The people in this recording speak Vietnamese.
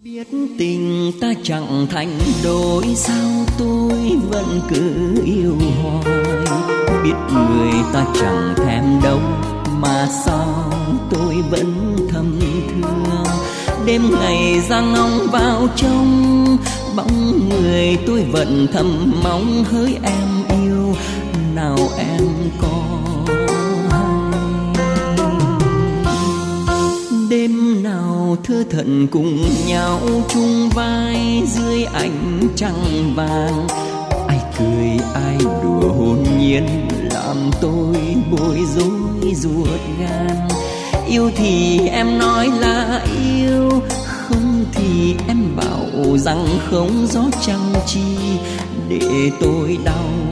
Biết tình ta chẳng thành đôi, sao tôi vẫn cứ yêu hoài. Biết người ta chẳng thèm đâu, mà sao tôi vẫn thầm thương. Đêm ngày ra ngóng vào trong bóng người, tôi vẫn thầm mong hỡi em yêu, nào em có đêm nào thơ thẩn cùng nhau chung vai dưới ánh trăng vàng. Ai cười ai đùa hồn nhiên làm tôi bối rối ruột gan. Yêu thì em nói là yêu, không thì em bảo rằng không, gió chẳng chi để tôi đau